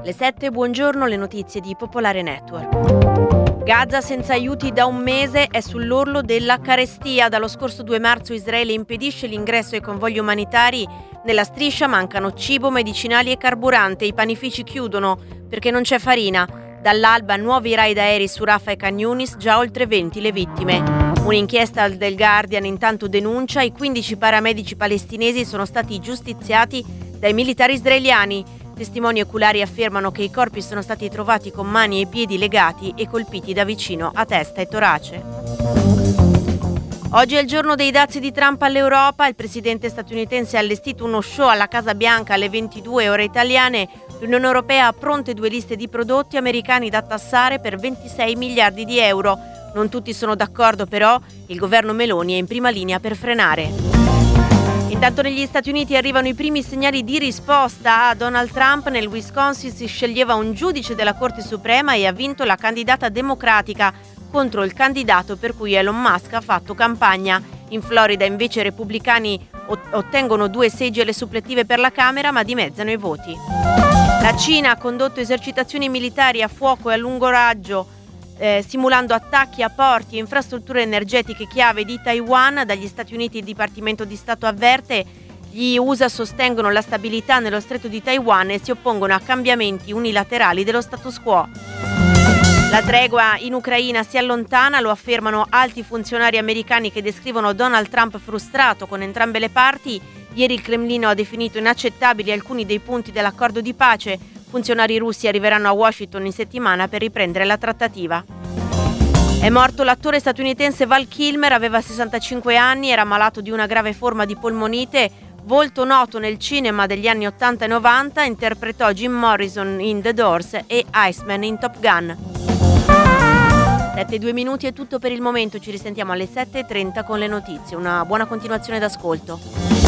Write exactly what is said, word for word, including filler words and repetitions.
Le sette, buongiorno, le notizie di Popolare Network. Gaza senza aiuti da un mese è sull'orlo della carestia. Dallo scorso due marzo Israele impedisce l'ingresso ai convogli umanitari. Nella striscia mancano cibo, medicinali e carburante. I panifici chiudono perché non c'è farina. Dall'alba nuovi raid aerei su Rafah e Khan Yunis, già oltre venti le vittime. Un'inchiesta del Guardian intanto denuncia i quindici paramedici palestinesi sono stati giustiziati dai militari israeliani. Testimoni oculari affermano che i corpi sono stati trovati con mani e piedi legati e colpiti da vicino a testa e torace. Oggi è il giorno dei dazi di Trump all'Europa. Il presidente statunitense ha allestito uno show alla Casa Bianca alle ventidue ore italiane. L'Unione Europea ha pronte due liste di prodotti americani da tassare per ventisei miliardi di euro. Non tutti sono d'accordo, però il governo Meloni è in prima linea per frenare. Intanto negli Stati Uniti arrivano i primi segnali di risposta a Donald Trump. Nel Wisconsin si sceglieva un giudice della Corte Suprema e ha vinto la candidata democratica contro il candidato per cui Elon Musk ha fatto campagna. In Florida invece i repubblicani ottengono due seggi alle suppletive per la Camera ma dimezzano i voti. La Cina ha condotto esercitazioni militari a fuoco e a lungo raggio, eh, simulando attacchi a porti e infrastrutture energetiche chiave di Taiwan. Dagli Stati Uniti il Dipartimento di Stato avverte: gli U S A sostengono la stabilità nello stretto di Taiwan e si oppongono a cambiamenti unilaterali dello status quo. La tregua in Ucraina si allontana, lo affermano alti funzionari americani che descrivono Donald Trump frustrato con entrambe le parti. Ieri il Cremlino ha definito inaccettabili alcuni dei punti dell'accordo di pace. Funzionari russi arriveranno a Washington in settimana per riprendere la trattativa. È morto l'attore statunitense Val Kilmer, aveva sessantacinque anni, era malato di una grave forma di polmonite. Volto noto nel cinema degli anni ottanta e novanta, interpretò Jim Morrison in The Doors e Iceman in Top Gun. sette e due minuti è tutto per il momento, ci risentiamo alle sette e trenta con le notizie. Una buona continuazione d'ascolto.